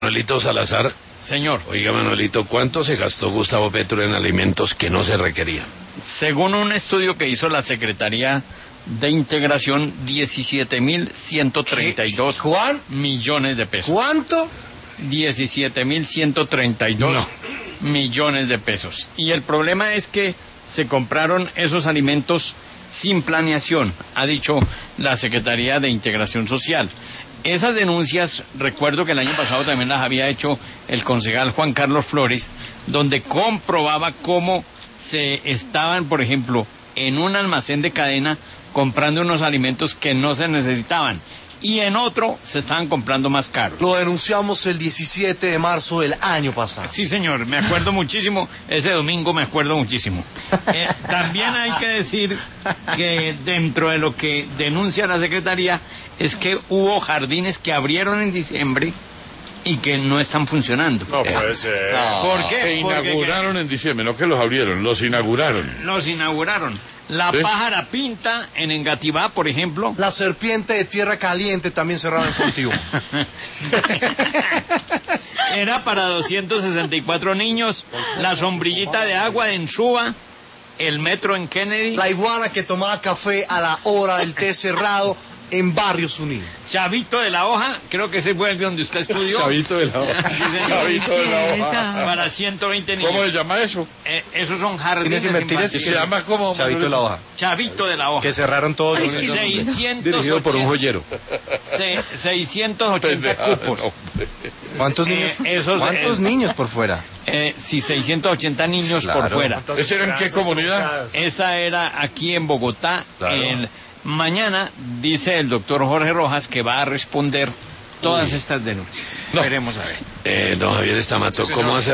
Manuelito Salazar. Señor. Oiga, Manuelito, ¿cuánto se gastó Gustavo Petro en alimentos que no se requerían? Según un estudio que hizo la Secretaría de Integración, 17.132 ¿Juan? millones de pesos. ¿Cuánto? 17.132 millones de pesos. Y el problema es que se compraron esos alimentos sin planeación, ha dicho la Secretaría de Integración Social. Esas denuncias, recuerdo que el año pasado también las había hecho el concejal Juan Carlos Flores, donde comprobaba cómo se estaban, por ejemplo, en un almacén de cadena comprando unos alimentos que no se necesitaban y en otro se estaban comprando más caros. Lo denunciamos el 17 de marzo del año pasado. Sí, señor, me acuerdo muchísimo, ese domingo me acuerdo muchísimo. También hay que decir que dentro de lo que denuncia la Secretaría es que hubo jardines que abrieron en diciembre y que no están funcionando. No puede ser. ¿Por qué? Que inauguraron en diciembre, no que los abrieron, los inauguraron. Los inauguraron. La ¿Sí? Pájara Pinta en Engativá, por ejemplo. La serpiente de Tierra Caliente también cerrada en Fontivo. Era para 264 niños. La sombrillita de agua en Suba. El metro en Kennedy. La iguana que tomaba café a la hora del té cerrado en Barrios Unidos. Chavito de la Hoja, creo que ese fue el de donde usted estudió. Chavito de la hoja. Sí, señor. Chavito de la hoja. Para 120 niños. ¿Cómo se llama eso? Esos son jardines ¿Tienes mentiras? ¿Se infantiles. llama como? Chavito de la Hoja. Chavito de la Hoja. Que cerraron todos los... Dirigido por un joyero. 680 cupos. ¿Cuántos niños? ¿Cuántos niños por fuera? Sí, 680 niños Claro. por fuera. ¿Ese era en qué comunidad? Esa era aquí en Bogotá. Claro. Mañana dice el doctor Jorge Rojas que va a responder todas estas denuncias. No. Veremos a ver. Don Javier Estamato, ¿cómo hacer